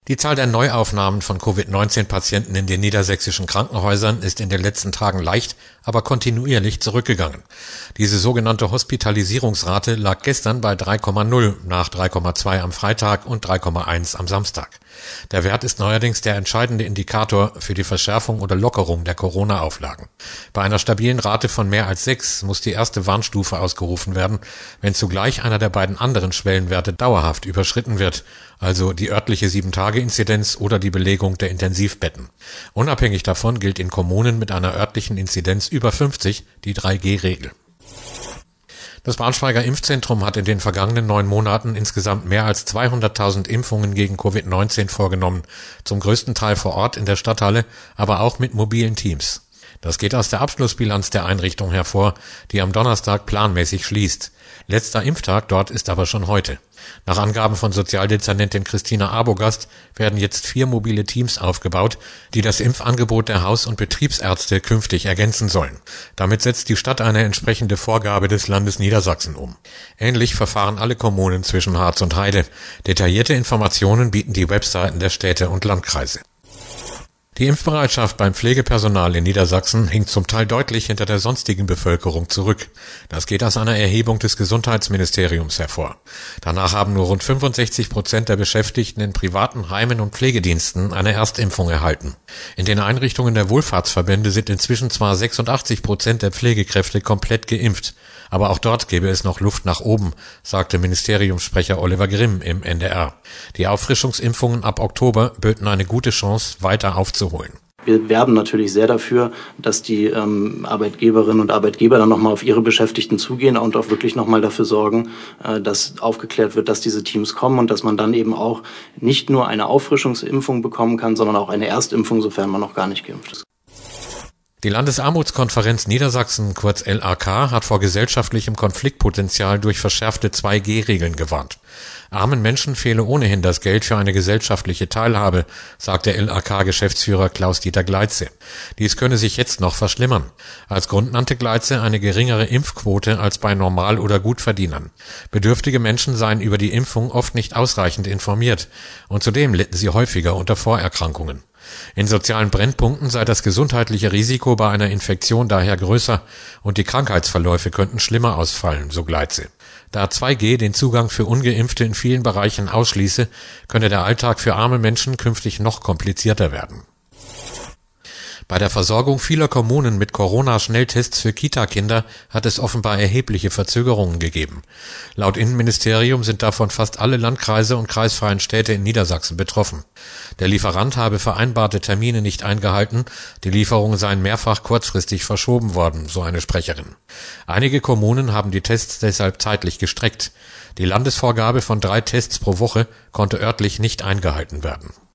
Die Zahl der Neuaufnahmen von Covid-19-Patienten in den niedersächsischen Krankenhäusern ist in den letzten Tagen leicht, aber kontinuierlich zurückgegangen. Diese sogenannte Hospitalisierungsrate lag gestern bei 3,0 nach 3,2 am Freitag und 3,1 am Samstag. Der Wert ist neuerdings der entscheidende Indikator für die Verschärfung oder Lockerung der Corona-Auflagen. Bei einer stabilen Rate von mehr als 6 muss die erste Warnstufe ausgerufen werden, wenn zugleich einer der beiden anderen Schwellenwerte dauerhaft überschritten wird, also die örtliche 7-Tage-Inzidenz oder die Belegung der Intensivbetten. Unabhängig davon gilt in Kommunen mit einer örtlichen Inzidenz über 50 die 3G-Regel. Das Braunschweiger Impfzentrum hat in den vergangenen 9 Monaten insgesamt mehr als 200.000 Impfungen gegen Covid-19 vorgenommen, zum größten Teil vor Ort in der Stadthalle, aber auch mit mobilen Teams. Das geht aus der Abschlussbilanz der Einrichtung hervor, die am Donnerstag planmäßig schließt. Letzter Impftag dort ist aber schon heute. Nach Angaben von Sozialdezernentin Christina Arbogast werden jetzt 4 mobile Teams aufgebaut, die das Impfangebot der Haus- und Betriebsärzte künftig ergänzen sollen. Damit setzt die Stadt eine entsprechende Vorgabe des Landes Niedersachsen um. Ähnlich verfahren alle Kommunen zwischen Harz und Heide. Detaillierte Informationen bieten die Webseiten der Städte und Landkreise. Die Impfbereitschaft beim Pflegepersonal in Niedersachsen hinkt zum Teil deutlich hinter der sonstigen Bevölkerung zurück. Das geht aus einer Erhebung des Gesundheitsministeriums hervor. Danach haben nur rund 65% der Beschäftigten in privaten Heimen und Pflegediensten eine Erstimpfung erhalten. In den Einrichtungen der Wohlfahrtsverbände sind inzwischen zwar 86% der Pflegekräfte komplett geimpft, aber auch dort gäbe es noch Luft nach oben, sagte Ministeriumssprecher Oliver Grimm im NDR. Die Auffrischungsimpfungen ab Oktober böten eine gute Chance, weiter aufzuholen. Wir werben natürlich sehr dafür, dass die Arbeitgeberinnen und Arbeitgeber dann nochmal auf ihre Beschäftigten zugehen und auch wirklich nochmal dafür sorgen, dass aufgeklärt wird, dass diese Teams kommen und dass man dann eben auch nicht nur eine Auffrischungsimpfung bekommen kann, sondern auch eine Erstimpfung, sofern man noch gar nicht geimpft ist. Die Landesarmutskonferenz Niedersachsen, kurz LAK, hat vor gesellschaftlichem Konfliktpotenzial durch verschärfte 2G-Regeln gewarnt. Armen Menschen fehle ohnehin das Geld für eine gesellschaftliche Teilhabe, sagt der LAK-Geschäftsführer Klaus-Dieter Gleitze. Dies könne sich jetzt noch verschlimmern. Als Grund nannte Gleitze eine geringere Impfquote als bei Normal- oder Gutverdienern. Bedürftige Menschen seien über die Impfung oft nicht ausreichend informiert und zudem litten sie häufiger unter Vorerkrankungen. In sozialen Brennpunkten sei das gesundheitliche Risiko bei einer Infektion daher größer und die Krankheitsverläufe könnten schlimmer ausfallen, so Gleitze. Da 2G den Zugang für Ungeimpfte in vielen Bereichen ausschließe, könne der Alltag für arme Menschen künftig noch komplizierter werden. Bei der Versorgung vieler Kommunen mit Corona-Schnelltests für Kita-Kinder hat es offenbar erhebliche Verzögerungen gegeben. Laut Innenministerium sind davon fast alle Landkreise und kreisfreien Städte in Niedersachsen betroffen. Der Lieferant habe vereinbarte Termine nicht eingehalten, die Lieferungen seien mehrfach kurzfristig verschoben worden, so eine Sprecherin. Einige Kommunen haben die Tests deshalb zeitlich gestreckt. Die Landesvorgabe von 3 Tests pro Woche konnte örtlich nicht eingehalten werden.